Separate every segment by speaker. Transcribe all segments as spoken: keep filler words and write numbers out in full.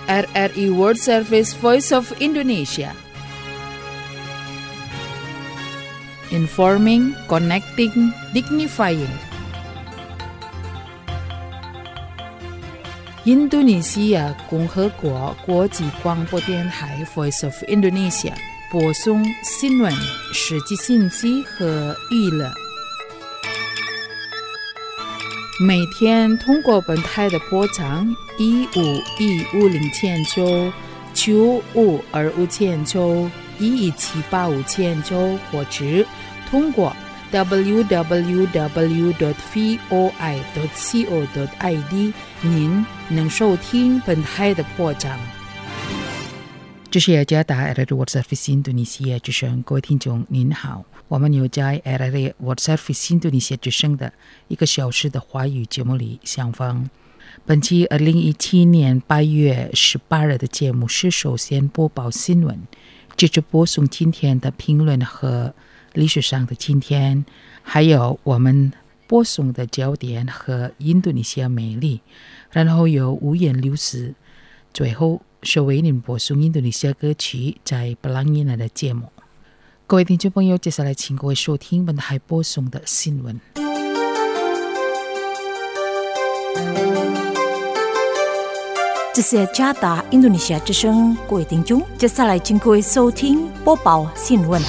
Speaker 1: R R I World Service Voice of Indonesia. Informing, connecting, dignifying.印度尼西亚共和国国际广播电台 Voice of Indonesia 播送新闻、实际信息和娱乐。每天通过本台的波长一五一五零千九、九五二五千九、一一七八五千九，或者通过 double-u double-u double-u dot voi dot co dot i d 您能收听本台的波长。这是雅加达 R R I World Service 印度尼西亚之声，各位听众您好，我们有在 R R I World Service 印度尼西亚之声的一个小时的华语节目里相逢。本期二零一七年八月十八日的节目是首先播报新闻，接着播送今天的评论和历史上的今天，还有我们播送的焦点和印度尼西亚美丽，然后有五言六词，最后是为您播送印度尼西亚歌曲在布朗伊纳的节目。各位听众朋友，接下来请各位收听本台播送的新闻。
Speaker 2: 这是加达印度尼西亚之声，各位听众，接下来请各位收听播报新闻。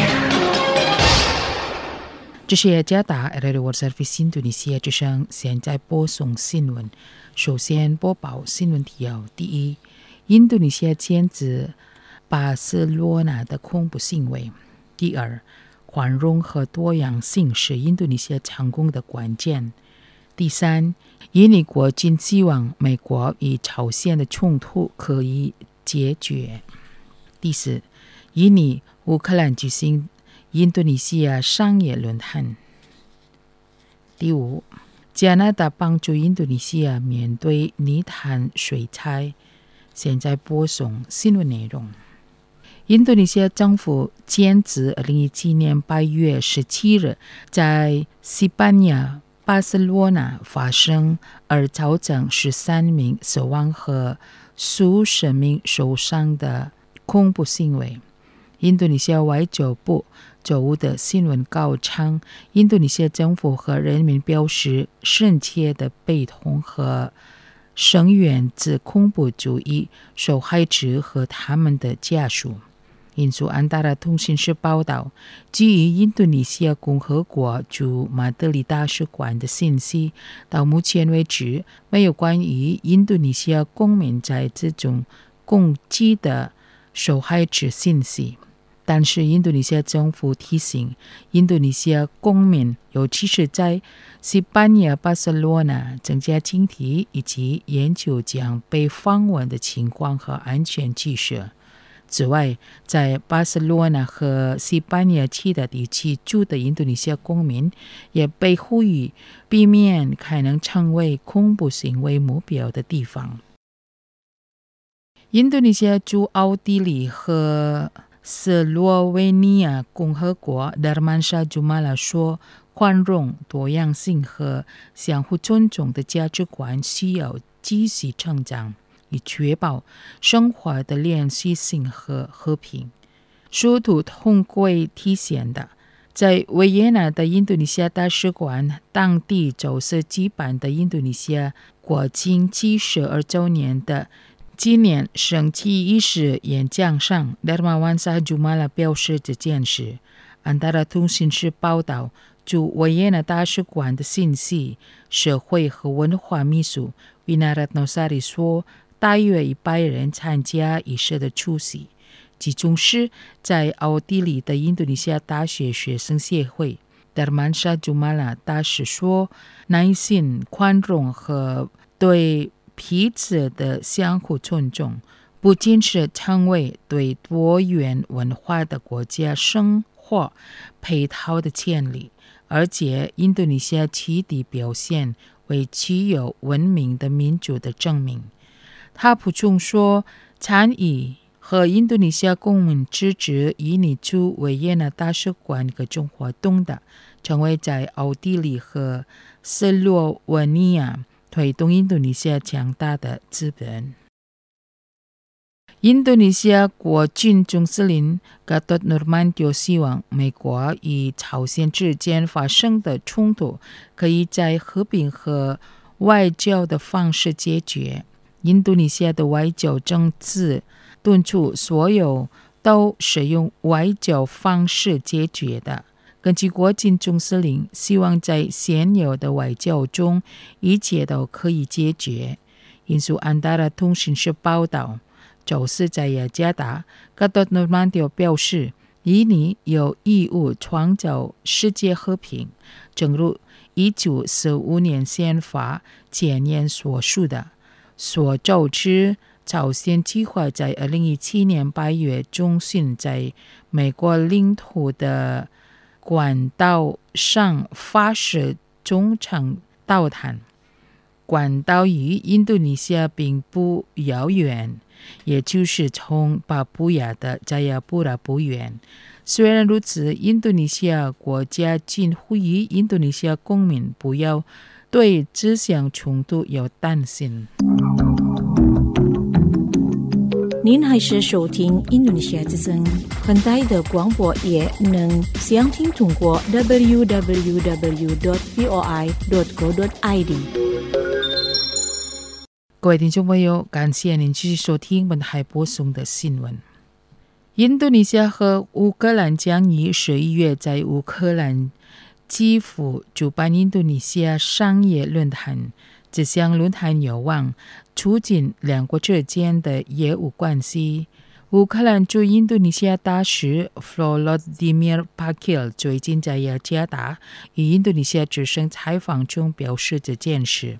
Speaker 1: 这是加达 R R I World Service 印度尼西亚之声，现在播送新闻。首先播报新闻提要：第一，印度尼西亚谴责巴塞罗那的恐怖行为；第二，宽容和多样性是印度尼西亚成功的关键；第三，印尼国军希望美国与朝鲜的冲突可以解决；第四，印尼乌克兰举行印度尼西亚商业论坛；第五，加拿大帮助印度尼西亚面对泥潭水灾。现在播送新闻内容。印度尼西亚政府谴责二零一七年八月十七日在西班牙巴塞罗那发生而造成十三名死亡和数十名受伤的恐怖行为。印度尼西亚外交部周五的新闻稿称，印度尼西亚政府和人民表示深切的悲痛和声援自恐怖主义受害者和他们的家属。引述安达拉通讯社报道，基于印度尼西亚共和国驻马德里大使馆的信息，到目前为止没有关于印度尼西亚公民在这种攻击的受害者信息。但是印度尼西亚政府提醒印度尼西亚公民，尤其是在西班牙巴塞罗那增加警惕，以及研究将被访问的情况和安全技术。此外，在巴塞罗那和西班牙其他地区住的印度尼西亚公民也被呼吁避免可能成为恐怖行为目标的地方。印度尼西亚驻奥地利和斯洛维尼亚共和国 Darmansyah Jumala 说，宽容、多样性和相互尊重的价值观需要继续成长，以确保生活的连续性和和平。殊途同归体现的，在维也纳的印度尼西亚大使馆当地周四举办的印度尼西亚国庆七十二周年的纪念升旗仪式演讲上， Darmawan Jumala 表示这件事。安达拉通讯社报道，驻维也纳大使馆的信息社会和文化秘书 Winaratnosari 说，大约一百人参加仪式的出席，其中是在奥地利的印度尼西亚大学学生协会。 Darmansyah Jumala 大使说，耐心、宽容和对彼此的相互尊重，不仅是成为对多元文化的国家生活配套的建立，而且印度尼西亚取缔表现为具有文明的民主的证明。他补充说，参与和印度尼西亚公民支持印尼驻维也纳大使馆各种活动的，成为在奥地利和斯洛文尼亚推动印度尼西亚强大的资本。 印度尼西亚国军总司令加多诺曼就希望美国与朝鲜之间发生的冲突可以在和平和外交的方式解决。印度尼西亚的外交政策敦促所有都使用外交方式解决的。根据国军总司令，希望在现有的外交中一切都可以解决。引述安达拉通讯社报道，就是在雅加达，加多诺曼迪表示，印尼有义务创造世界和平，正如一九四五年宪法前言所述的。所周知，朝鲜计划在二零一七年八月中旬在美国领土的管道上发射中程导弹。管道与印度尼西亚并不遥远，也就是从巴布亚的加亚布拉不远。虽然如此，印度尼西亚国家军呼吁印度尼西亚公民不要对这项冲突有担心。
Speaker 2: 您还是收听印度尼西亚之声，很大的广播也能详听通过 double-u double-u double-u dot voi dot co dot i d。
Speaker 1: 各位听众朋友，感谢您继续收听本台播送的新闻。印度尼西亚和乌克兰将于十一月在乌克兰基辅主办印度尼西亚商业论坛，这项论坛有望促进两国之间的业务关系。乌克兰驻印度尼西亚大使 Volodymyr Pakil 最近在雅加达与印度尼西亚之声采访中表示这件事。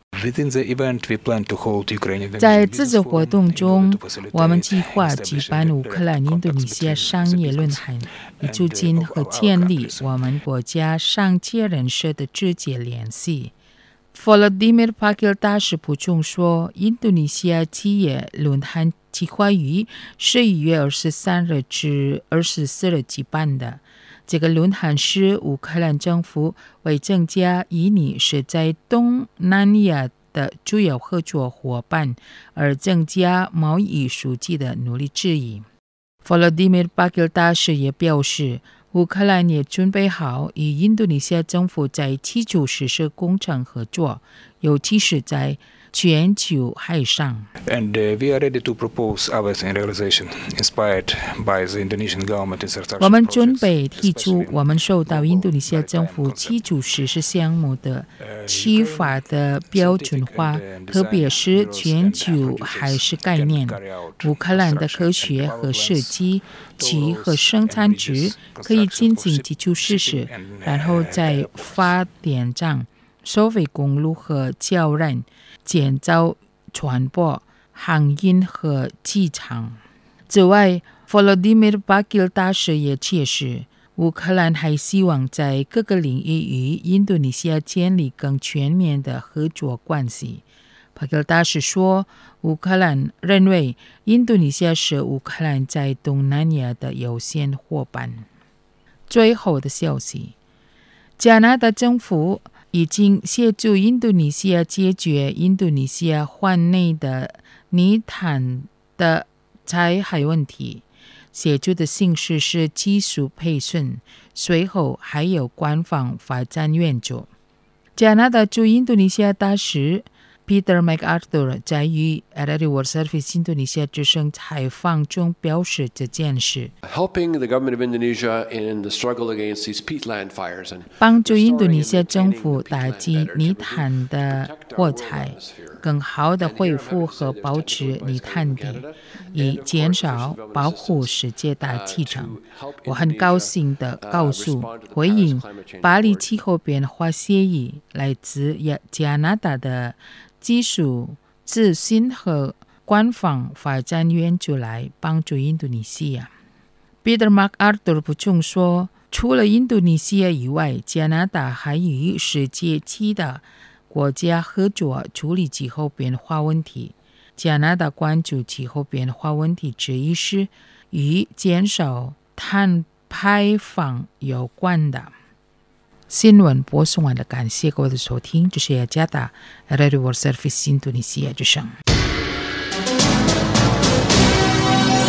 Speaker 1: 在这次活动中，我们计划举办乌克兰印度尼西亚商业论坛，以促进和建立我们国家商界人士的直接联系。Volodymyr Pakil 大使补充说，印度尼西亚企业论坛计划于十一月二十三日至二十四日举办的。这个论坛是乌克兰政府为增加印尼是在东南亚的主要合作伙伴而增加贸易数据的努力之一。Volodymyr Pakil 大使也表示，乌克兰也准备好与印度尼西亚政府在基础设施工程合作，尤其是在全球海上。
Speaker 3: And uh, we are ready to propose ours in realization, inspired by the Indonesian government infrastructure.
Speaker 1: 我们准备提出我们受到印度尼西亚政府基础设施项目的启发的标准化，特别是全球海事概念。乌克兰的科学和设计及和生产值可以进行基础设施，然后在发电站、收费公路和桥梁建造船舶、航运和机场。此外， Volodymyr Pakil 大使也解释，乌克兰还希望在各个领域与印度尼西亚建立更全面的合作关系。Pakil 大使说，乌克兰认为印度尼西亚是乌克兰在东南亚的优先伙伴。最后的消息，加拿大政府已经协助印度尼西亚解决印度尼西亚环内的泥潭的灾害问题，协助的形式是技术培训，随后还有官方发展援助。加拿大驻印度尼西亚大使 Peter MacArthur 在与 R R A World Service 印度尼西亚之声采访中表示这件事。
Speaker 4: Helping the government of Indonesia in the struggle against these peatland fires and
Speaker 1: 帮助印度尼西亚政府打击泥潭的火灾，更好地恢复和保持泥潭地，以减少保护世界大气层。我很高兴地告诉回应巴黎气候变化协议来自加拿大的技术自信和官方发展援助来帮助印度尼西亚。Peter MacArthur 补充说，除了印度尼西亚以外，加拿大还与世界其他国家合作处理气候变化问题。加拿大关注气候变化问题之一是与减少碳排放有关的。新闻播送完了，感谢各位的收听，这是雅加达 R R A World Service 印度尼西亚之声。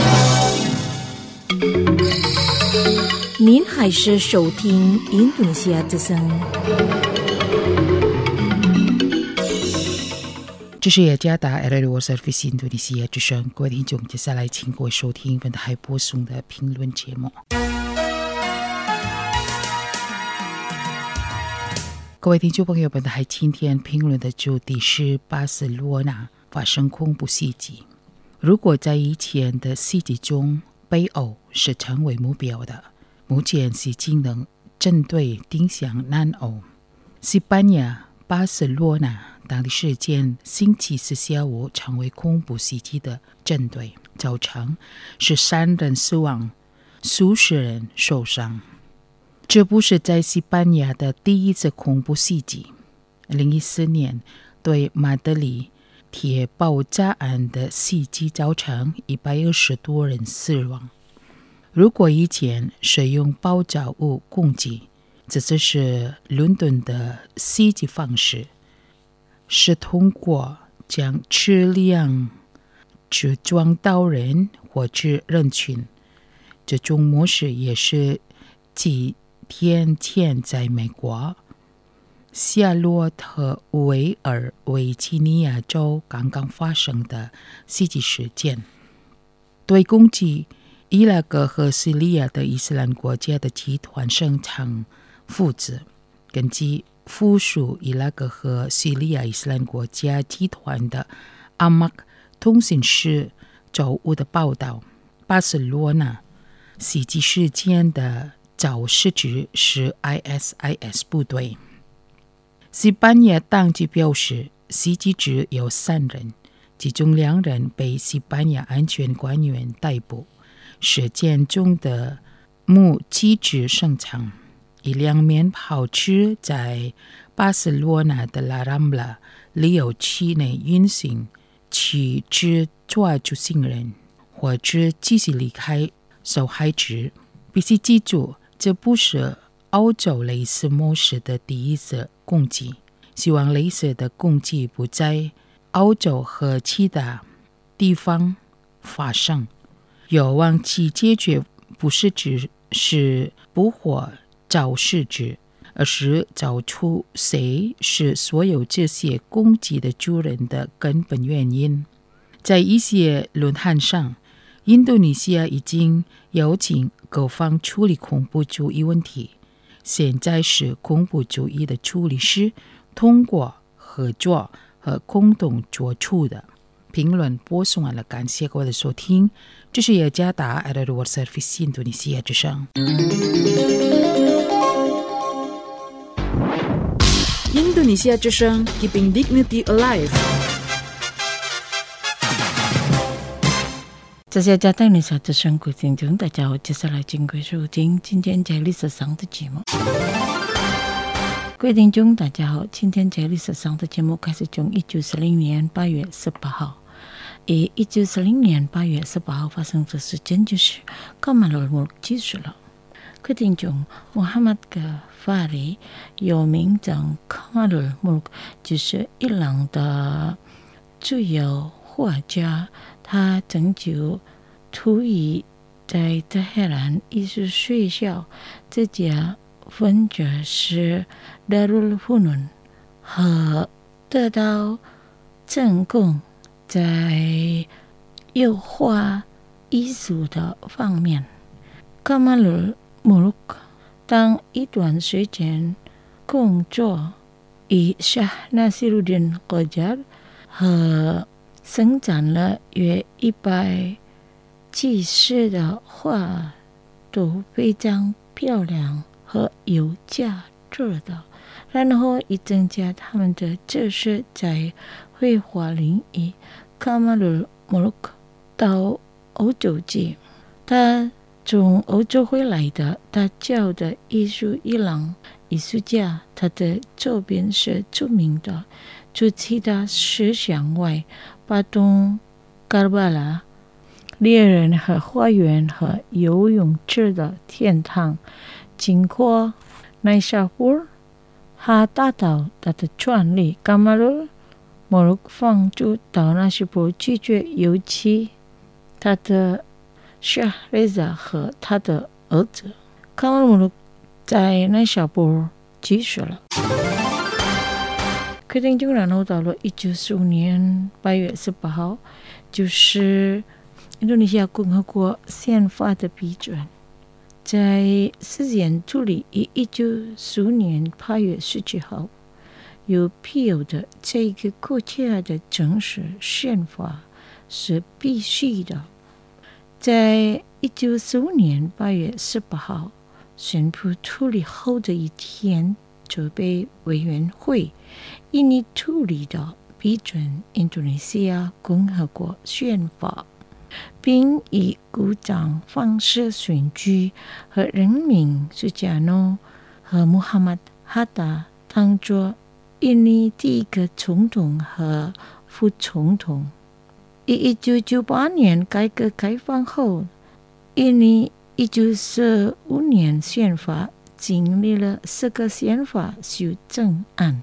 Speaker 2: 您还是收听印度尼西亚之声。
Speaker 1: 这是雅加达 R L O Service 印度尼西亚之声，各位听众，接下来请各位收听本台播送的评论节目。各位听众朋友，本台今天评论的主题是巴塞罗那发生恐怖袭击。如果在以前的袭击中，北欧是成为目标的，目前是技能针对定向南欧。西班牙巴塞罗那当地时间星期四下午成为恐怖袭击的针对，造成十三人死亡，数十人受伤。这不是在西班牙的第一次恐怖袭击。二零一四年对马德里铁爆炸案的袭击造成一百二十多人死亡。如果以前使用爆炸物攻击，这就是伦敦的袭击方式，是通过将质量只撞到人或者人群。这种模式也是几天前在美国夏洛特维尔维吉尼亚州刚刚发生的袭击事件。对攻击伊拉克和叙利亚的伊斯兰国家的集团声称负责。根据附属伊拉克和叙利亚伊斯兰国家集团的阿马克通讯社周五的报道，巴塞罗那袭击事件的肇事者是 I S I S 部队。西班牙当局表示，袭击者有三人，其中两人被西班牙安全官员逮捕。事件中的目击者声称，一辆面包车在巴塞罗那的拉兰布拉旅游区内运行，去只抓住行人，或者继续离开受害者。必须记住，这不是欧洲类似模式的第一次攻击，希望类似的攻击不在欧洲和其他地方发生。有望其解决不是只是捕获肇事者，而是找出谁是所有这些攻击的主人的根本原因。在一些论坛上，印度尼西亚已经邀请各方处理恐怖主义问题，现在是恐怖主义的处理师通过合作和共同做出的。评论播送完了，感谢各位的收听。这是雅加达 R L O Service 印度尼西亚之声。
Speaker 5: 印度尼西亚之声 Keeping Dignity Alive。
Speaker 2: 这是雅加达印度尼西亚之声，各位听众大家好，接下来请各位收听今天在历史上的节目。各位听众大家好，今天在历史上的节目开始从一九四零年八月十八号。以一九四零年八月十八号发生的事件就是卡马鲁穆结束了。各位听众，穆罕默德·法里有名讲卡马鲁穆就是伊朗的主要画家，他拯救土语在德黑兰艺术学校这家分支是达鲁富伦，和得到成功在油画艺术的方面。卡马鲁穆当一段时间工作以沙纳西鲁丁国家和生产了约一百几十的画，都非常漂亮和有价值的，然后以增加他们的知识在绘画领域。卡马鲁穆到欧洲去，他从欧洲回来的，他教的艺术伊朗艺术家，他的作品是著名的。除其他思想外，巴东、卡巴拉、猎人和花园和游泳池的天堂，经过奈沙布哈大岛他的创立，卡马鲁穆鲁放逐到那西部拒绝油漆，他的沙雷扎和他的儿子康拉姆在那小波结束了。决定就然后到了一九四五年八月十八号，就是印度尼西亚共和国宪法的批准。在时间处理于一九四五年八月十九号，有必有的这个国家的正式宪法是必须的。在一九四五年八月十八号宣布处理后的一天，筹备委员会印尼处理的批准印度尼西亚共和国宪法，并以鼓掌方式选举和任命苏加诺和穆罕默德哈达当作印尼第一个总统和副总统。一九九八年改革开放后，印尼一九四五年宪法经历了四个宪法修正案。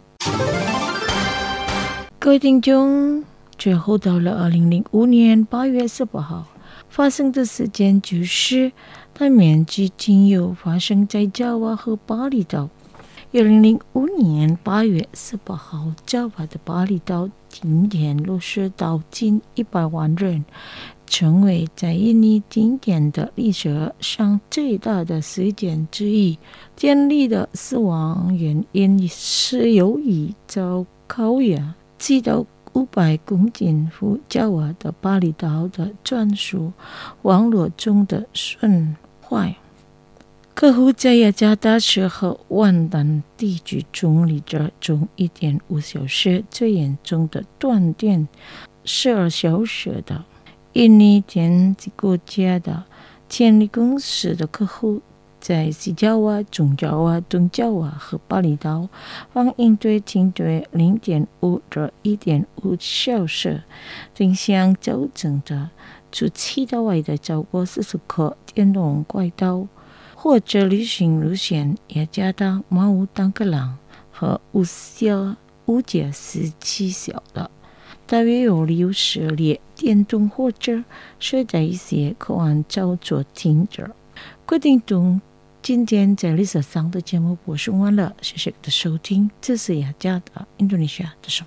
Speaker 2: 各位听众，最后到了二零零五年八月十八号，发生的事件就是大面积禁油发生在爪哇和巴厘岛。二零零五年八月十八号，爪哇的巴厘岛停电落实到近一百万人，成为在印尼停电的历史上最大的事件之一。电力的死亡原因是由于遭高压击到五百公斤赴爪哇的巴厘岛的专属网络中的损坏。客户在雅加达市和万丹地区中历着中一点五小时，最严重的断电十二小时的。印尼电子国家的电力公司的客户在西爪哇、中爪哇、东爪哇和巴厘岛方应对停电零点五至一点五小时，并向纠正的除期到外的超过四十颗电动轨道或者旅行路线，雅加达、马武当格朗和乌小乌加斯七小的，大约有六十列电动火车是在一些口岸照做停着。规定中，今天在历史上的节目播送完了，谢谢你的收听，这是雅加达印度尼西亚之声。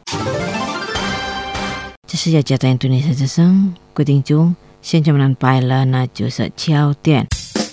Speaker 6: 这是雅加达印度尼西亚之声，规定中，现在我们拜了，那就是焦点。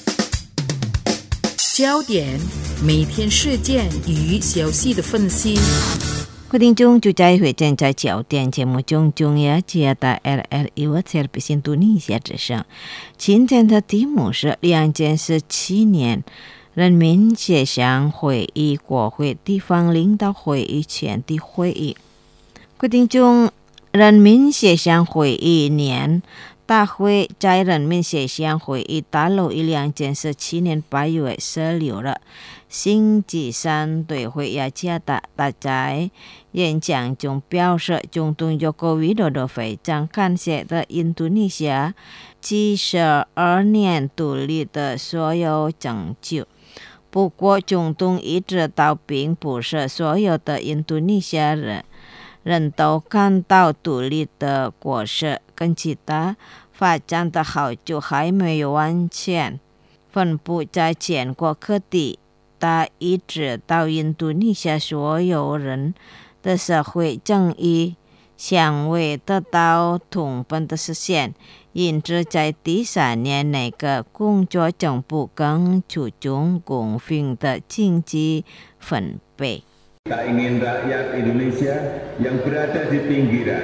Speaker 5: 焦点，每天事件与消息的分析。
Speaker 6: 规定中就在会正在焦点节目中，中雅加达 L L U Service 印度尼西亚之声。今天的题目是两件事七年人民协商会议国会地方领导会议前的会议。规定中人民协商会议年大会在人民协商会议大楼一两件事七年八月十六日星期三对会雅加达大在演讲中表示，总统佐科维多多非常感谢的印度尼西亚几十二年独立的所有成就。不过，总统意识到并不是所有的印度尼西亚人人都看到独立的果实，跟其他发展的好就还没有完全分布在全国各地。他意识到印度尼西亚所有人的社会正义尚未得到充分的实现，因此在第三年内阁工作政府更注重公平的经济分配。
Speaker 7: Kita ingin rakyat Indonesia yang berada di pinggiran,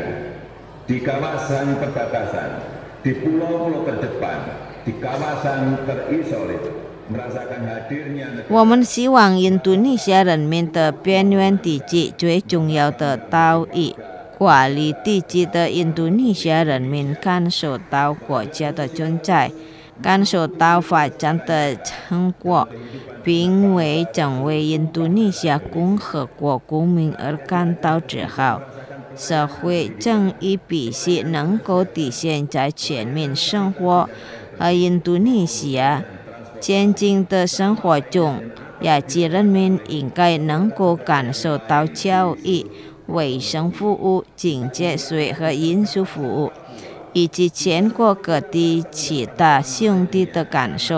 Speaker 7: di kawasan perbatasan, di pulau-pulau terdepan, di kawasan terisolir, merasakan hadirnya negara.
Speaker 6: 我们希望印度尼西亚人民的边缘地区最重要的岛屿华丽地区的印度尼西亚人民感受到国家的存在，感受到发展的成果，并为成为印度尼西亚共和国公民而感到自豪。社会正义必须能够体现在全民生活和印度尼西亚前进的生活中，亚裔人民应该能够感受到教育、卫生服务、警戒税和运输服务，以及全国各地其他兄弟的感受。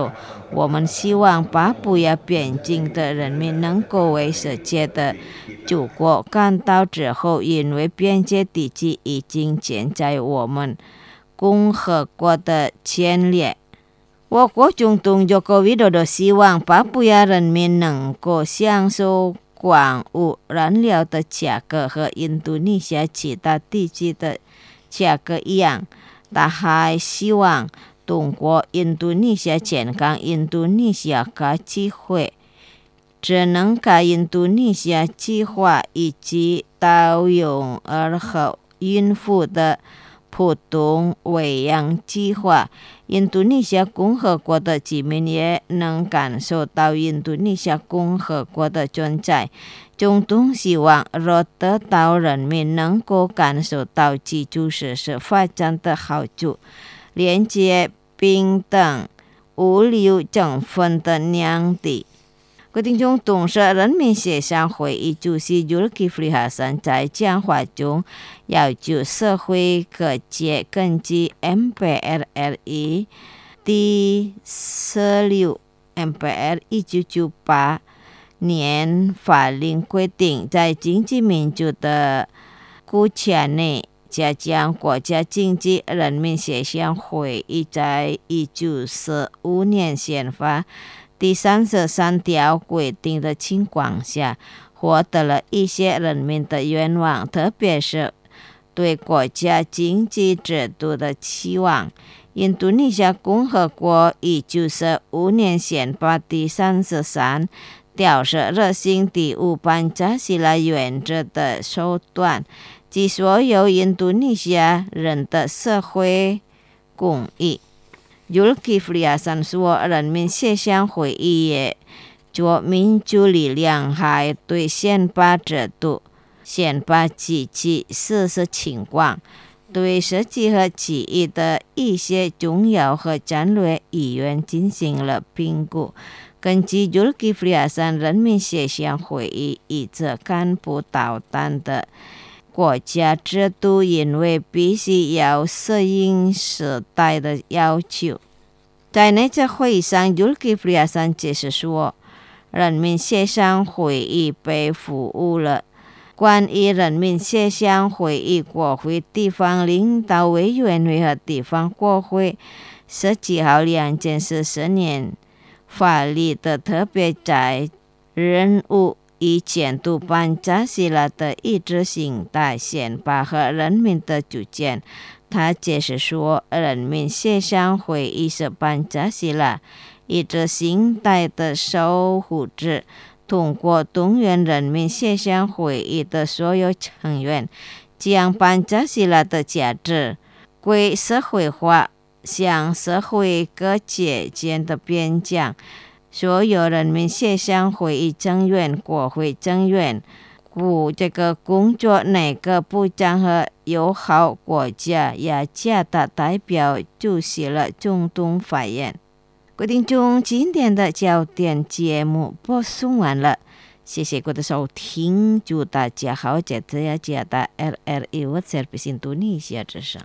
Speaker 6: 我们希望巴布亚边境的人民能够为世界的祖国感到之后，因为边界地基已经建在我们共和国的前列。我国总统佐科维多多希望巴布亚人民能够享受广物燃料的价格和印度尼西亚其他地区的价格一样，他还希望通过印度尼西亚健康印度尼西亚化机会、智能化印度尼西亚计划以及到婴儿和孕妇的普通喂养计划，印度尼西亚共和国的居民也能感受到印度尼西亚共和国的存在。总统希望若得到人民能够感受到基础设施发展的好处，连接平等物流整分的两地。各听众，董事人民协商会议主席 Zulkifli Hasan 在讲话中要求社会各界根据 M P R R I 第十六 M P R 一九九八年法令规定，在经济民主的国家内加强国家经济人民协商会议在一九四五年宪法第三十三条规定的情况下，获得了一些人民的愿望，特别是对国家经济制度的期望。印度尼西亚共和国一九四五年宪法第三十三条是热心第五班加西拉原则的手段，即所有印度尼西亚人的社会公益。Zulkifli Hasan 说，人民协商会议也做民主力量还对宪法制度、宪法机器实施情况、对实际和记忆的一些重要和战略意愿进行了评估。根据 Zulkifli Hasan 人民协商会议一直看不到单的国家制度，因为必须要适应时代的要求。在那次会议上 Zulkifli Hasan 解释说，人民协商会议被服务了。关于人民协商会议国会地方领导委员会和地方国会十七号两件四十年法律的特别在任务，以监督班加西拉的意识形态宪法和人民的主权。他解释说，人民协商会议是班加西拉意识形态的守护者，通过动员人民协商会议的所有成员，将班加西拉的价值归社会化，向社会各界间的边疆。所有人民协商会议成员、国会成员、故这个工作内阁部长和友好国家雅加达代表出席了总统发言。各位听众，今天的焦点节目播送完了，谢谢各位的收听，祝大家好，这次雅加达 R R I World Service 印度尼西亚之声。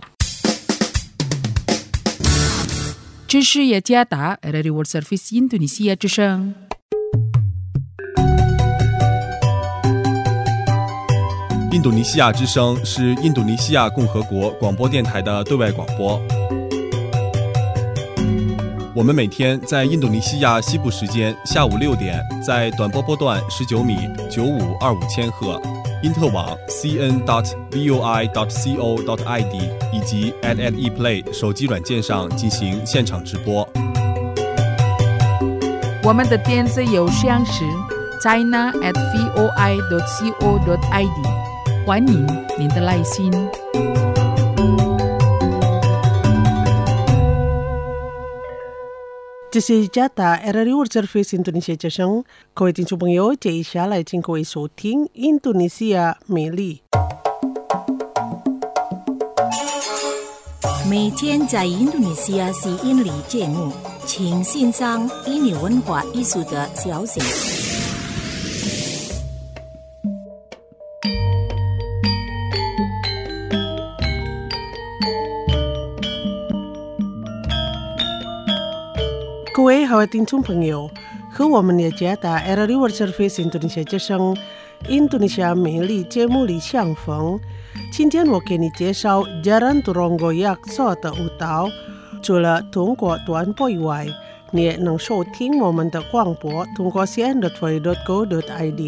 Speaker 1: 这是雅加达 R R I World Service 印度尼西亚之声。
Speaker 8: 印度尼西亚之声是印度尼西亚共和国广播电台的对外广播。我们每天在印度尼西亚西部时间下午六点，在短波波段十九米九五二五千赫、因特网 c n dot voi dot co dot i d 以及 at at ePlay 手机软件上进行现场直播。
Speaker 1: 我们的电子邮箱是 china at voi dot co dot i d， 欢迎您的来信。
Speaker 9: 这是加达 R R I World Service 印度尼西亚之声，各位听众朋友，接下来请各位收听印度尼西亚美丽。
Speaker 2: 每天在印度尼西亚是印尼节目，请欣赏印尼文化艺术的消息。
Speaker 9: 各各位好，听众朋友，和我们了解的 R R I World Service Indonesia 之声印度尼西亚美丽节目里相逢。今天我给你介绍 Jaran Turongo Yakso 的舞蹈。除了通过短波以外，你也能收听我们的广播，通过 c n dot v dot go dot i d。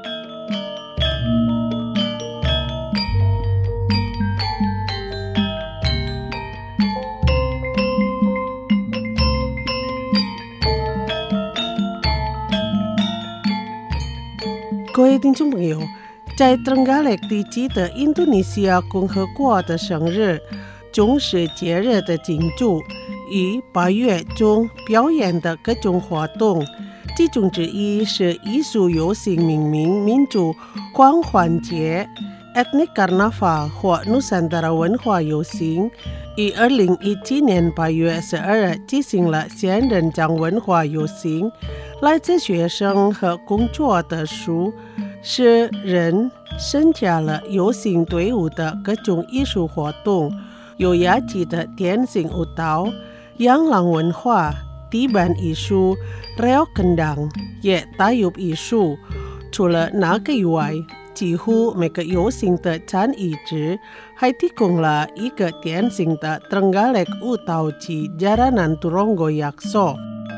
Speaker 9: 各位听众朋友，在Trenggalek地区的印度尼西亚共和国的生日，重视节日的庆祝与八月中表演的各种活动，其中之一是艺术游行命名民族狂欢节 Ethnic Carnival 或 Nusantara 文化游行，于二零一七年八月十二日进行了仙人掌文化游行。来自学生和工作的书是人参加了游行队伍的各种艺术活动，有雅集的电信舞蹈、洋朗文化、地板艺术、reok kendang 也带有艺术。除了那个以外，几乎每个游行的参与者还提供了一个典型的 Trenggalek 舞蹈及 Jaranan Turongo Yakso。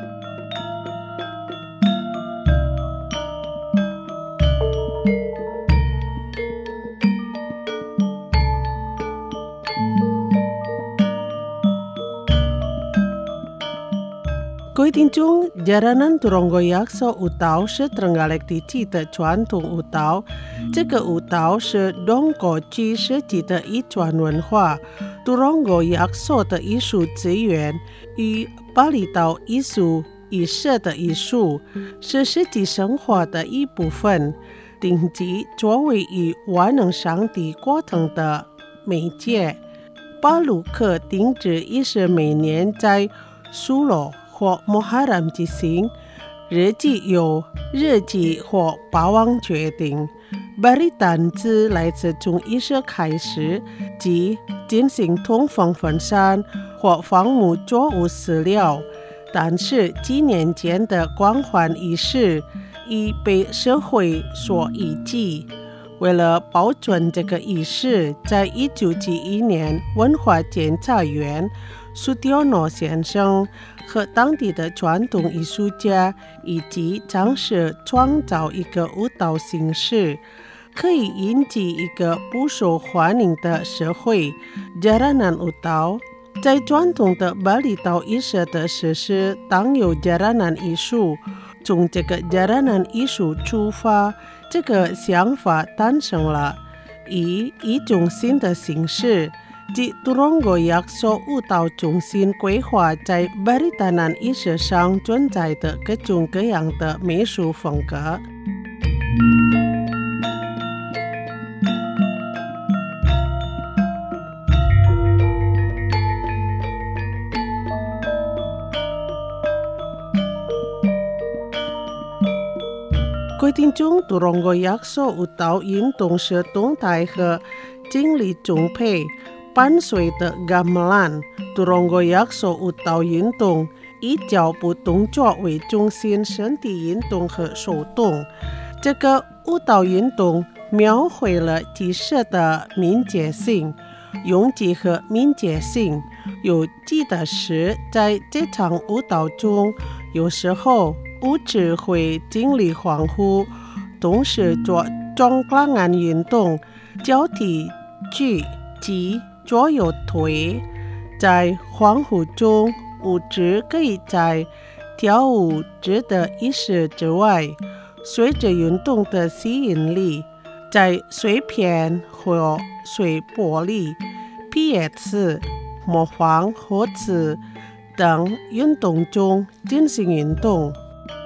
Speaker 9: 各位听众 Jaranan Turongo Yakso 舞蹈是 Trenggalek 地区的传统舞蹈，这个舞蹈是东过去设计的一传文化。Turongo Yakso 的艺术资源与巴厘岛艺术仪式的艺术是实际生活的一部分，定级作为与万能上帝过程的媒介。巴鲁克定制也是每年在苏罗或 Muharram 进行，日期由日期或霸王决定。Baritan 自来自从仪式开始，即进行通风分散或放牧作物饲料，但是几年间的光环仪式已被社会所遗弃。为了保存这个仪式，在一九七一年，文化检察员苏迪奥诺先生和当地的传统艺术家以及尝试创造一个舞蹈形式，可以引起一个不受欢迎的社会。Jaranan 舞蹈在传统的巴厘岛仪式的实施当有 Jaranan 艺术，从这个 Jaranan 艺术出发，这个想法诞生了，以一种新的形式，即 Turongo Yakso 舞蹈中心规划在巴厘岛仪式上存在的各种各样的美术风格。各位听众 Turongo Yakso 舞蹈运动是动态和精力充沛，伴随的 gamelan Turongo Yakso 舞蹈运动以脚步动作为中心，身体运动和手动。这个舞蹈运动描绘了即时的敏捷性、勇气和敏捷性。有趣的是，在这场舞蹈中，有时候舞者会精力恍惚，同时做中广案运动，交替举及左右推。在恍惚中，舞者可以在跳舞者的意识之外，随着运动的吸引力，在碎片或碎玻璃、P S、模仿和词等运动中进行运动。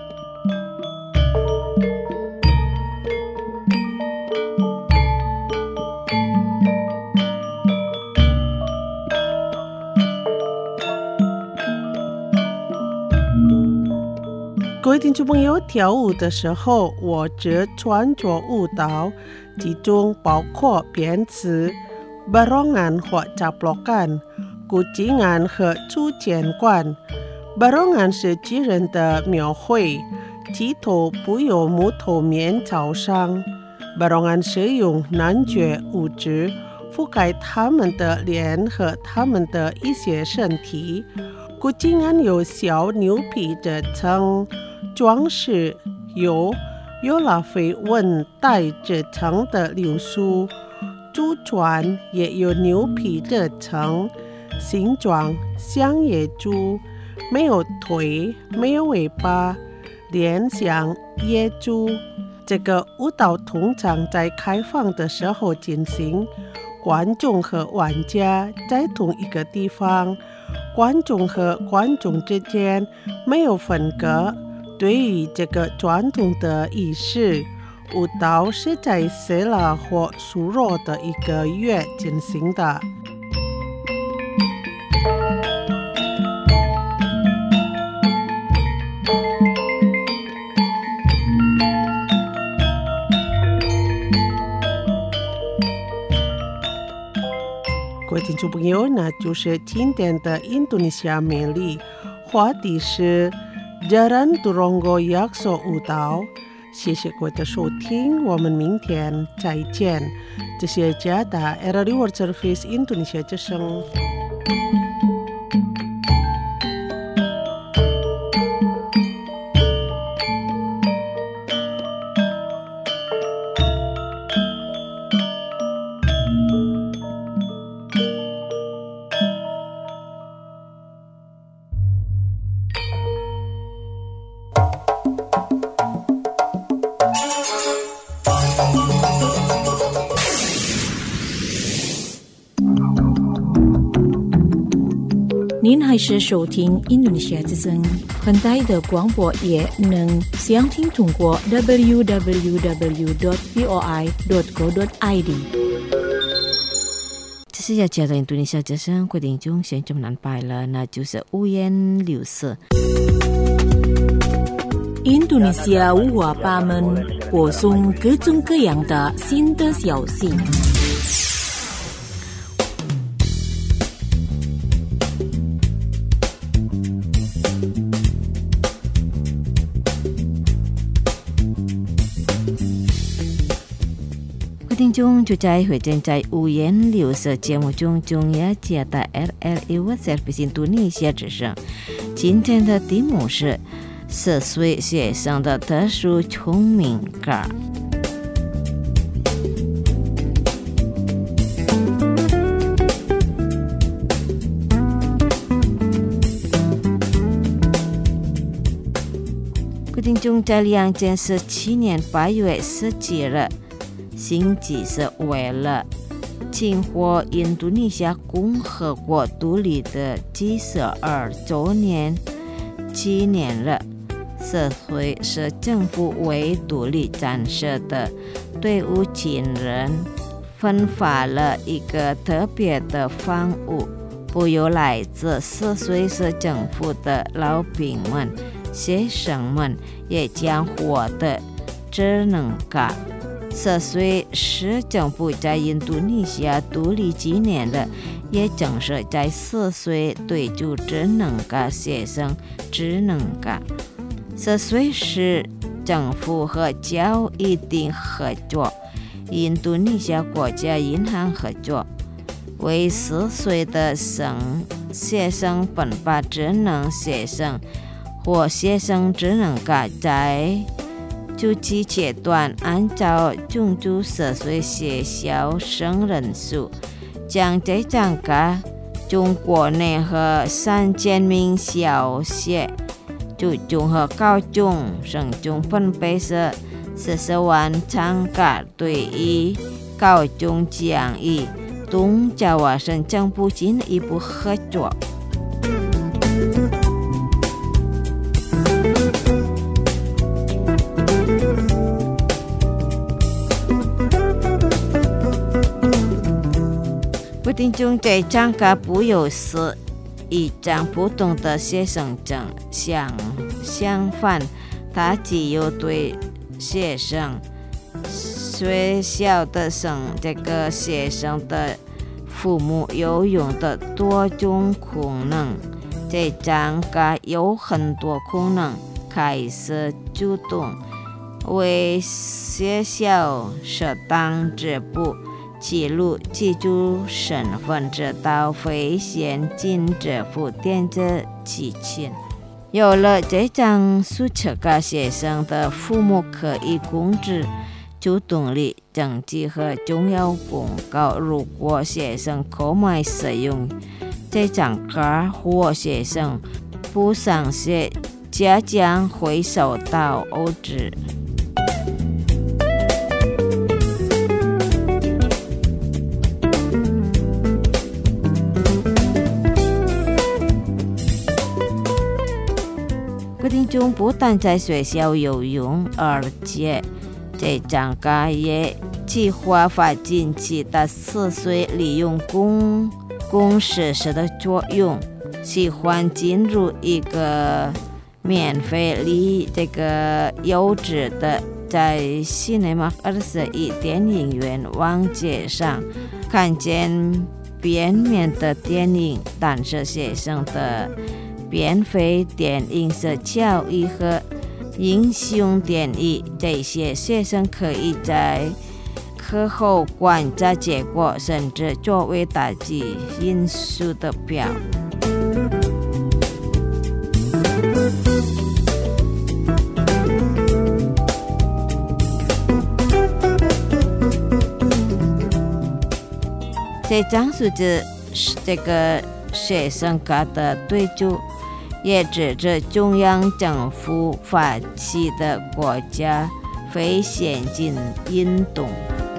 Speaker 9: 各位听众朋友，跳舞的时候，我只穿着舞蹈，其中包括编词、barongan 或 caplokan、古琴案和出钱管。 barongan 是巨人的描绘，鸡头不由木头面朝上。barongan 是用男爵物质覆盖他们的脸和他们的一些身体。古井岸有小牛皮的层装饰，有有了绯闻带着层的流苏，珠船也有牛皮的层，形状像野猪，没有腿，没有尾巴，脸像野猪。这个舞蹈通常在开放的时候进行，观众和玩家在同一个地方，观众和观众之间没有分隔。对于这个传统的仪式，舞蹈是在色拉或苏若的一个月进行的。各位听众朋友，那就是今天的印度尼西亚美丽，话题是 Jaran Turongo Yakso 舞蹈。谢谢各位的收听，我们明天再见。这是加达 R R I World Service 印度尼西亚之声。
Speaker 2: 您还是收听印度尼西亚之声，很大的广播也能详听通过 double-u double-u double-u dot v o i dot co dot i d。
Speaker 6: 这是要讲的印度尼西亚之声，各位听众现在难拜了，那就是五颜六色。
Speaker 2: 印度尼西亚五花八门，播送各种各样的新的消息。
Speaker 6: 聽眾就在會正在五顏六色節目中中央接到 R R I World Service 印度尼西亞之聲。今天的題目是四歲學生的特殊聰明感。各位聽眾，在兩千十七年八月十幾日，星期是为了庆贺印度尼西亚共和国独立的七十二周年纪念日。社会是政府为独立战士的队伍军人分发了一个特别的房屋，不由来自四岁是政府的老兵们、学生们也将获得智能卡。四岁是政府在印度尼西亚独立纪念日，也正是在四岁推出智能卡学生智能卡。四岁是政府和教育的合作，印度尼西亚国家银行合作，为四岁的生学生颁发智能学生或学生智能卡，在初期阶段按照种族四岁学校生人数，将这张卡中国内和三千名小学、初中和高中生中分配是四十万张卡。对于高中教育，东爪哇省政府进一步合作。听众，这张卡不有是一张普通的学生证，相相反，它只有对学生学校的生这个学生的父母有用的多种功能， 这张嘎有很多功能，开始主动为学校设档支部记录记住身份知道非现金支付电子机器。有了这张注册卡，学生的父母可以控制主动力登记和重要公告。如果学生购买使用这张卡或学生不上学，家长会收到通知。规定中不但在学校有用，而且这张卡也计划发进其他四岁利用公公设施的作用。喜欢进入一个免费里这个优质的在 Cinema 二十一电影院网页上看见边面的电影，但是学生的免费电影是教育和英雄电影，这些学生可以在课后观察结果，甚至作为打击因素的表。这张数字这个学生卡的对象，也指着中央政府发起的国家非现金运动。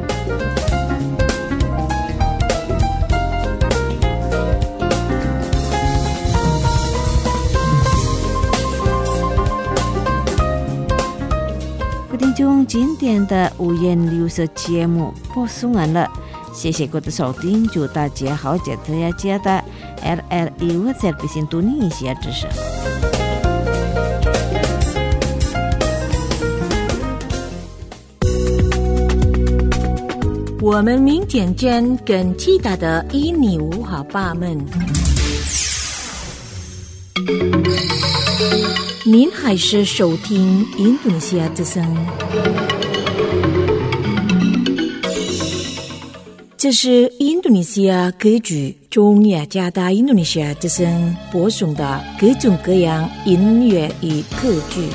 Speaker 6: 各位听众，今天的五颜六色节目播送完了，谢谢各位的收听，祝大家好，记得要记得 R R I Service Indonesia 之声。
Speaker 2: 我们明天见，更其他的印尼文化吧们。您还是收听印度尼西亚之声。这是印度尼西亚歌剧中雅加达印度尼西亚之声播送的各种各样音乐与歌剧。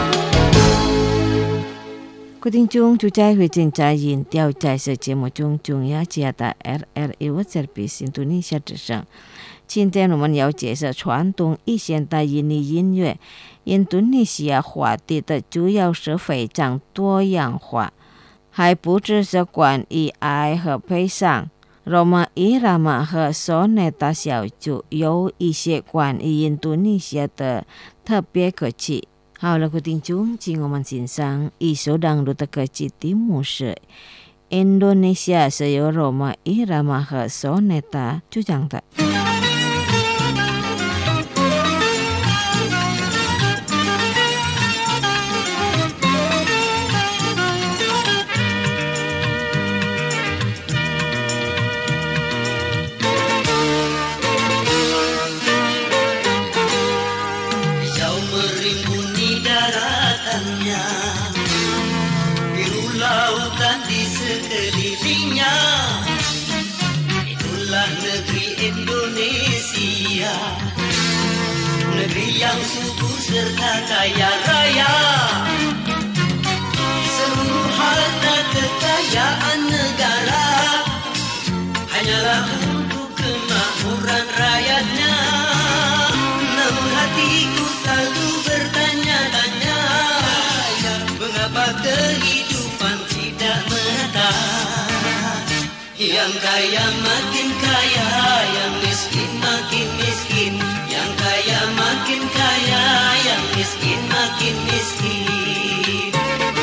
Speaker 6: 各位听众，就在会正在音调在这节目中，中雅加达 R R I Service 印度尼西亚之声。今天我们要介绍传统与现代印尼音乐。印度尼西亚话题的主要是非常多样化，还不只是关于爱和悲伤。罗马伊拉玛和索内塔小组有一些关于印度尼西亚的特别歌曲。好了，各位听众，请我们欣赏一首当路的歌曲，题目是 Indonesia， 是由罗马伊拉玛和索内塔主唱的。
Speaker 10: Indonesia, negeri yang subur serta kaya raya. Seluruh harta kekayaan negara hanyalah untuk kemakmuran rakyatnya. Namun hatiku selalu bertanya-tanya, mengapa kehidupan tidak merata? Yang kaya makin kaya, yang miskin makin miskin. Yang kaya makin kaya, yang miskin makin miskin.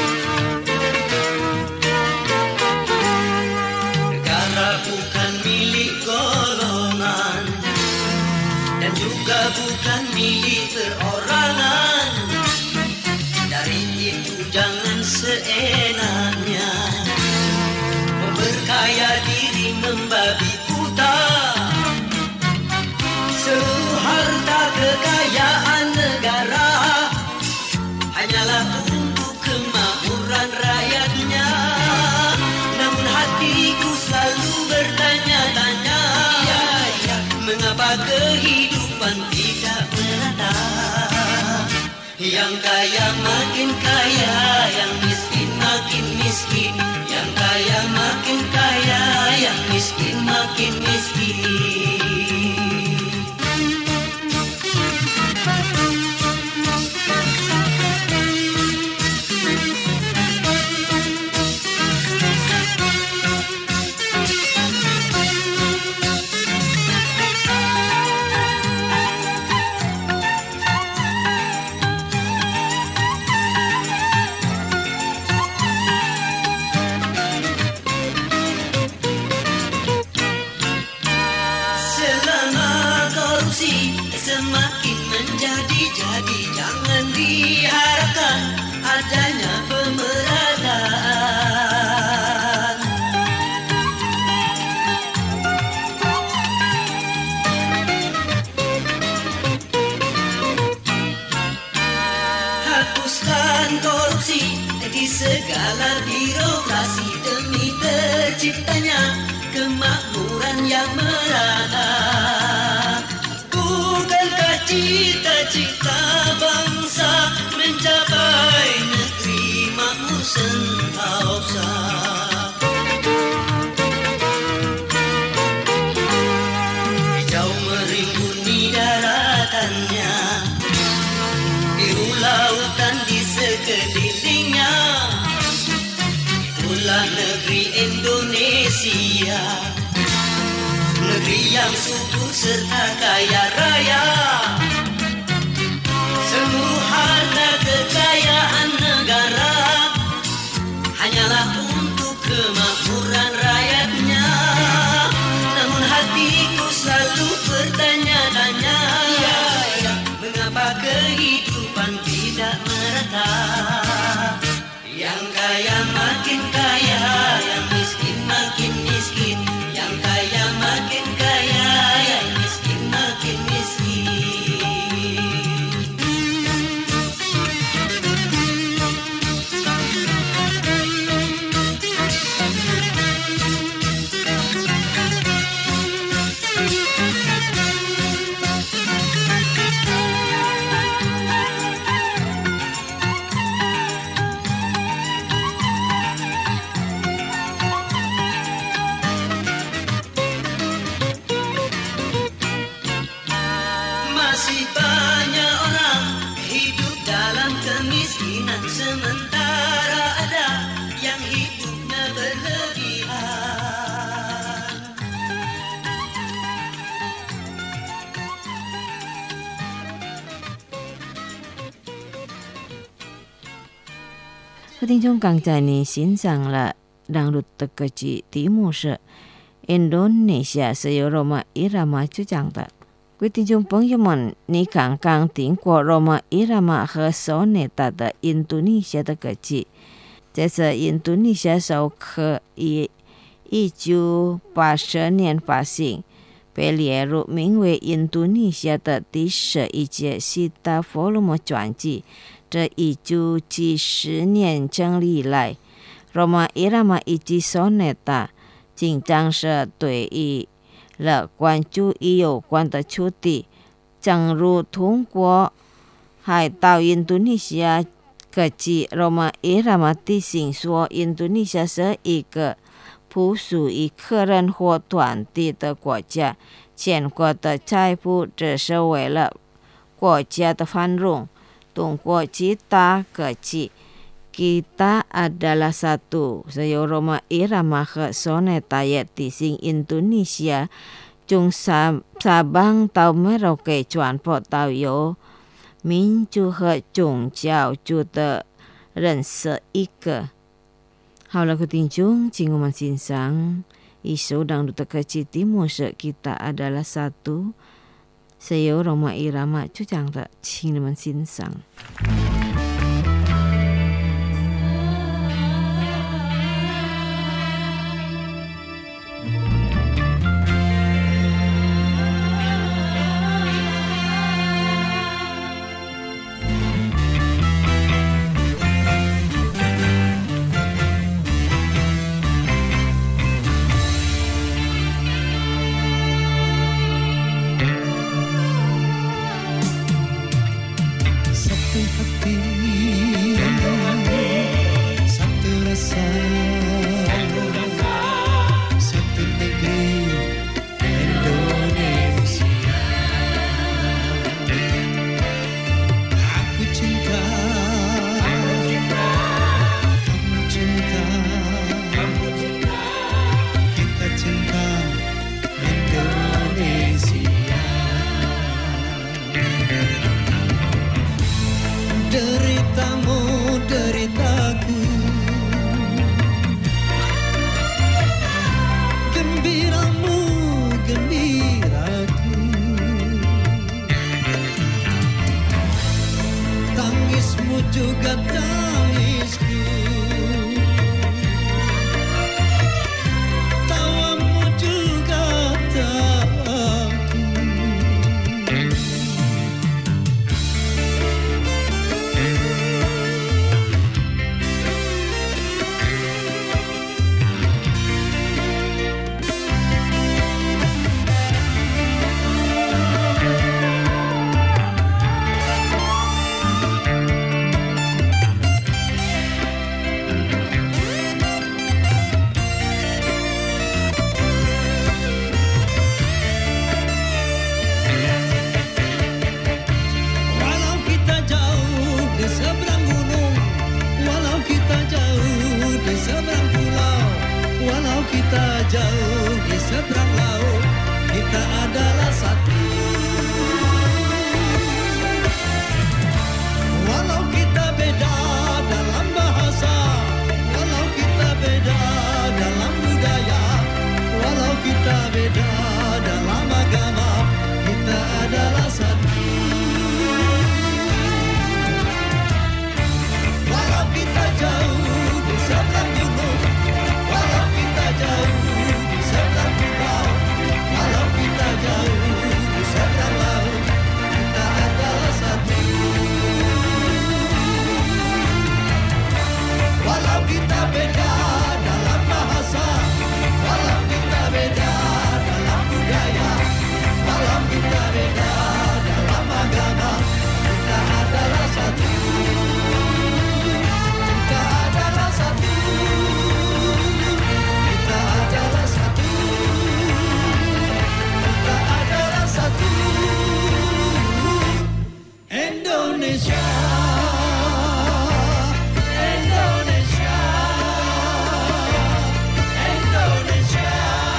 Speaker 10: Negara bukan milik golongan, dan juga bukan milik perorangan. Dari itu jangan seenaknya memperkaya diri membabi buta. Seluruh harta kehidupan tidak merata. Yang kaya makin kaya, yang miskin makin miskin. Yang kaya makin kaya, yang miskin makin miskin. Semakin menjadi-jadi, jangan diharapkan adanya pemerataan. Hapuskan korupsi di segala birokrasi demi terciptanya kemakmuran yang merata. Cita-cita bangsa mencapai negeri makmur sentosa. Hijau merimbuni daratannya, biru lautan di sekelilingnya. Itulah negeri Indonesia, negeri yang subur serta kaya raya. Seluruh harta kekayaan negara hanyalah untuk kemakmuran rakyatnya. Namun hatiku selalu bertanya-tanya, ya, ya, mengapa kehidupan tidak merata? Yang kaya makin kaya, yang miskin makin miskin. Yang kaya makin kaya, yang miskin makin miskin. Masih banyak orang hidup dalam kemiskinan, sementara ada yang hidupnya berlebihan.
Speaker 6: 各位听众，刚才你欣赏了朗读的歌曲，题目是《Indonesia》，是由罗马伊拉玛主讲的。各位听众朋友们，你刚刚听过罗马伊拉玛和索内塔的印度尼西亚的歌曲。这是印度尼西亚首歌，于一九八十年发行，被列入名为印度尼西亚的第十一届西达佛罗摩专辑。这一九七十年成立以来，罗马伊拉玛以及索内塔经常是对于了关注与有关的主题，正如通过海到印度尼西亚歌曲，罗马伊拉玛提醒说，印度尼西亚是一个不属于个人或团体的国家，全国的财富只是为了国家的繁荣。通过其他歌曲，Kita adalah satu， 是由罗马伊拉玛和索内塔也提醒印度尼西亚从Sabang到Merauke传播到有民族和宗教就的人是一个。好了，各位听众，请我们欣赏一首dangdut的歌曲，题目是 Kita adalah satu， 是由罗马伊拉玛主讲的，请你们欣赏。
Speaker 10: juga tangisku, tawamu juga tawaku. Kita jauh di seberang laut, kita adalah satu. Walau kita beda dalam bahasa, walau kita beda dalam budaya, walau kita beda dalam agama, kita adalah satu. Walau kita jauh di seberang gunung, walau kita jauh di seberang pulau, walau kita jauh di seberang laut, kita adalah satu. Walau kita beda dalam bahasa, walau kita beda dalam budaya, walau kita beda dalam agama, kita adalah satu. Kita adalah satu. Kita adalah satu. Kita adalah satu. Indonesia. Indonesia. Indonesia.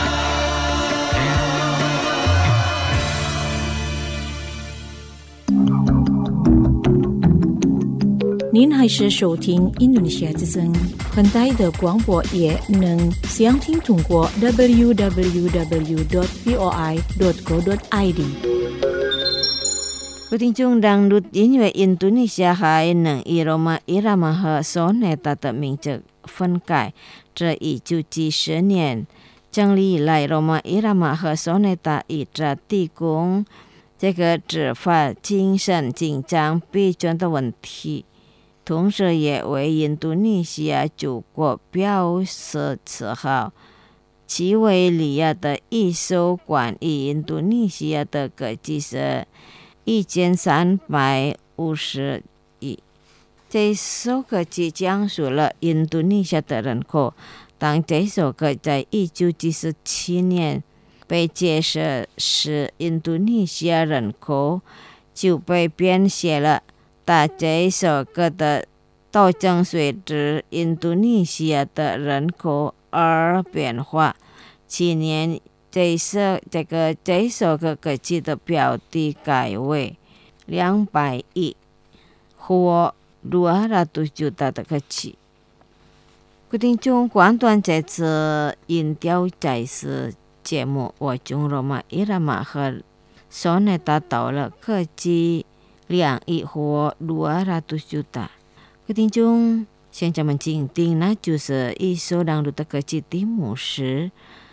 Speaker 2: 您还是收听印度尼西亚之声很大的广播，也能详听通过 double-u double-u double-u dot v o i dot co dot i d。
Speaker 6: Quý thính chung đang lút音乐 Indonesia hai nâng Iroma Irama和 Soneta 的名字分改，这一九几十年成立以来 Roma Irama 和 Soneta 一直提供这个执法精神紧张标准的问题，同时也为印度尼西亚祖国表示自豪。其维利亚的艺术馆与印度尼西亚的国际是一千三百五十亿。这首歌曲讲述了印度尼西亚的人口。当这首歌在一九七七年被揭示是印度尼西亚人口，就被编写了。但这首歌的斗争随着印度尼西亚的人口而变化。去年这首这个这首歌歌曲的标题改为两百亿或dua ratus juta的歌曲。quyết定中广段这次音调再次节目，我中罗马伊拉马和索内达到了科技两亿或dua ratus juta。quyết定中现在我们静听那就是一首当路的歌曲题目是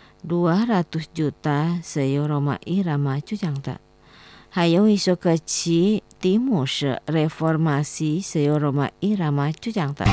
Speaker 6: dua ratus juta Seo Roma Irama 就这样的。还有一首歌曲题目是 Reformasi Seo Roma Irama 就这样的。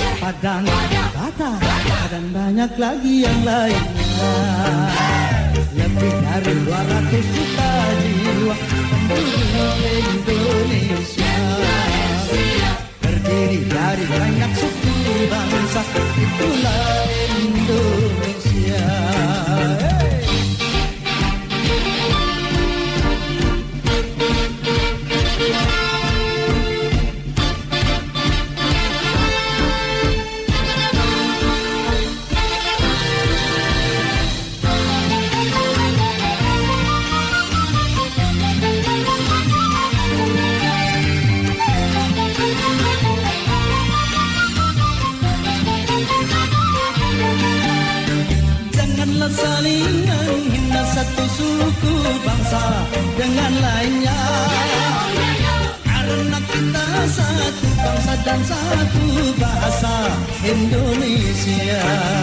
Speaker 10: Padang, Batak, dan banyak lagi yang lainnya. lebih dari dua ratus juta jiwa penduduk Indonesia, terdiri dari banyak suku bangsa, itulah Indonesia. Hey! Saling menghina satu suku bangsa dengan lainnya, karena kita satu bangsa dan satu bahasa Indonesia.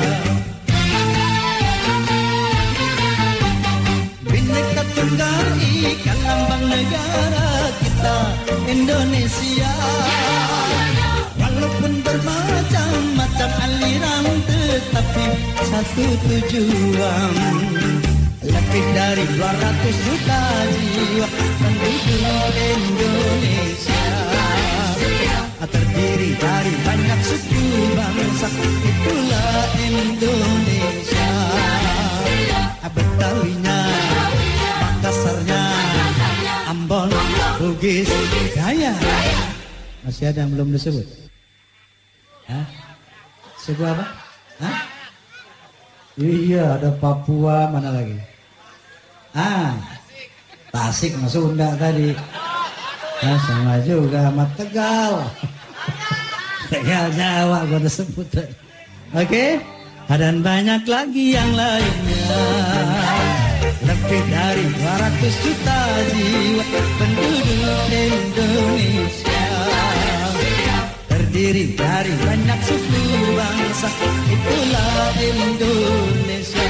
Speaker 10: Bhinneka Tunggal Ika lambang negara kita Indonesia. Walaupun bermacam-macam aliran, tetapi satu tujuan. Lebih dari dua ratus juta jiwa penduduk Indonesia, terdiri dari banyak suku bangsa, itulah Indonesia. Betawinya, Makassarnya, Ambon, Bugis, Dayak. Masih ada yang belum disebut? Hah? Sebut apa? Hah? Iya, ada Papua, mana lagi? Ah, Tasik sama Sunda tadi. Nah, sama juga sama Tegal. Tegal Jawa gue udah sebut. Oke? Okay? Dan banyak lagi yang lainnya. Lebih dari dua ratus juta jiwa penduduk Indonesia, terdiri dari banyak suku bangsa, itulah Indonesia.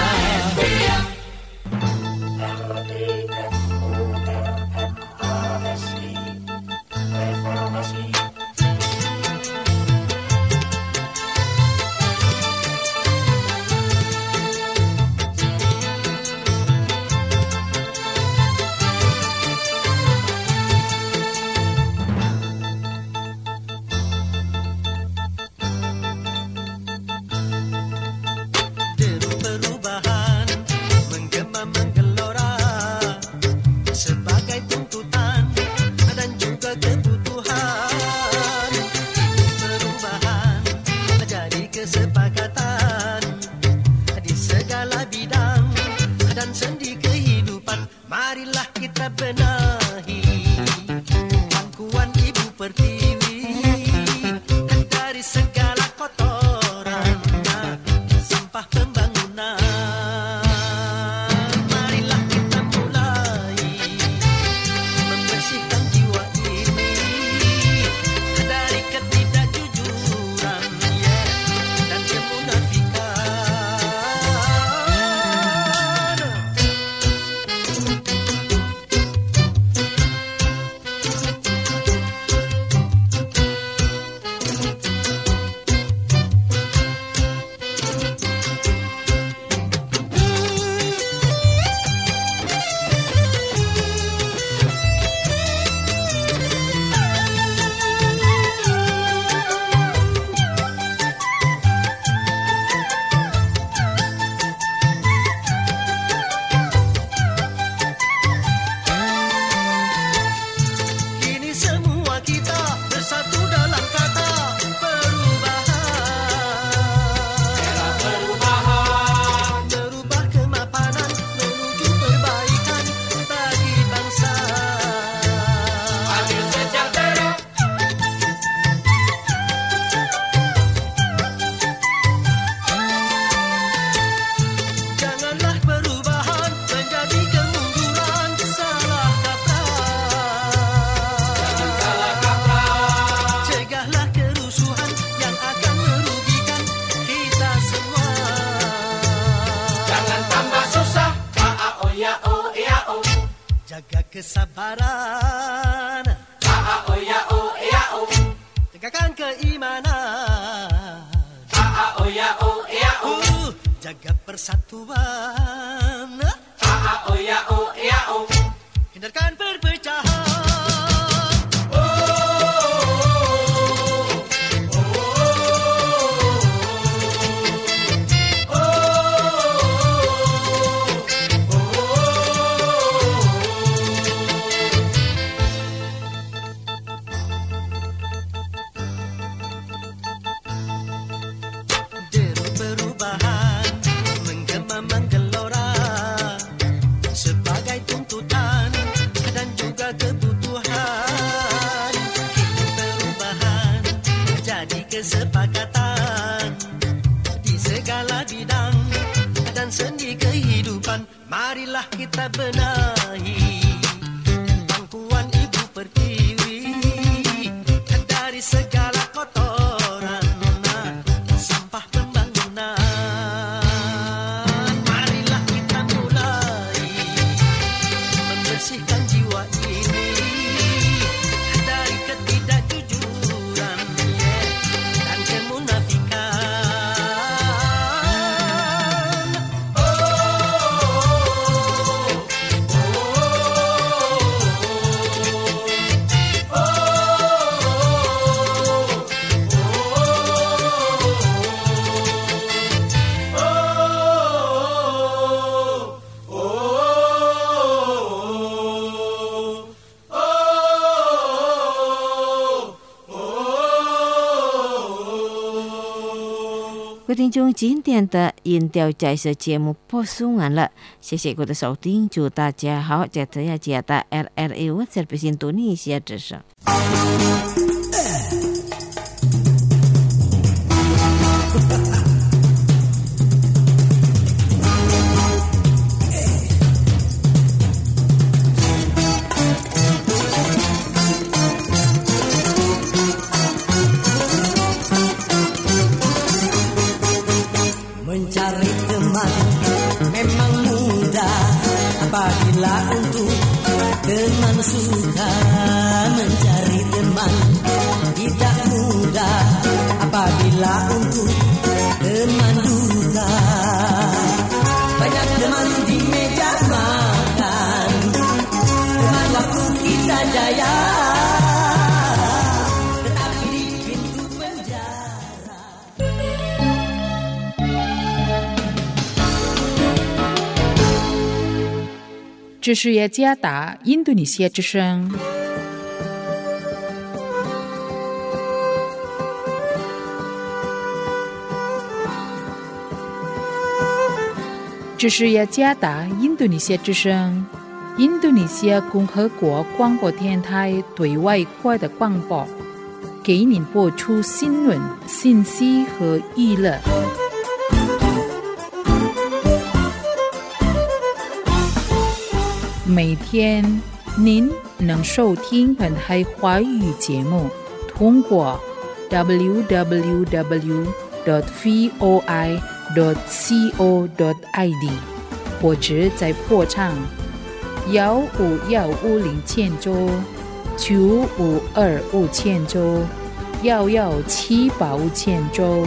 Speaker 10: kesabaran, A-A-O, ya-O, ya-O, tegakkan keimanan, A-A-O, ya-O, ya-O, jaga persatuan. Hindarkan perpecahan. Kesepakatan di segala bidang dan sendi kehidupan, marilah kita benahi pangkuan ibu pertiwi dari segala kotoran sampah pembangunan. Marilah kita mulai membersihkan jiwa ini dari ketidakjujuran dan kemunafikan.
Speaker 6: 各位听众，今天的音调摘摄节目播送完了，谢谢各位的收听，祝大家好，这次要接到 R R A W Service Indonesia 之声。
Speaker 10: Mencari teman memang mudah apabila untuk teman susah. Mencari teman tidak mudah apabila untuk teman duka. Banyak teman di meja makan, teman waktu kita jaya, tetapi di pintu penjara.
Speaker 1: 这是雅加达印度尼西亚之声。这是雅加达印度尼西亚之声，印度尼西亚共和国广播电台对外国的广播，给您播出新闻、信息和娱乐。每天您能收听本台华语节目，通过 double-u double-u double-u dot voi dot co dot i d 或者在波长幺五幺五零千周、九五二五千周、幺幺七八五千周。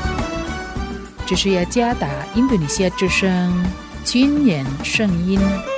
Speaker 1: 这是雅加达印度尼西亚之声军人声音。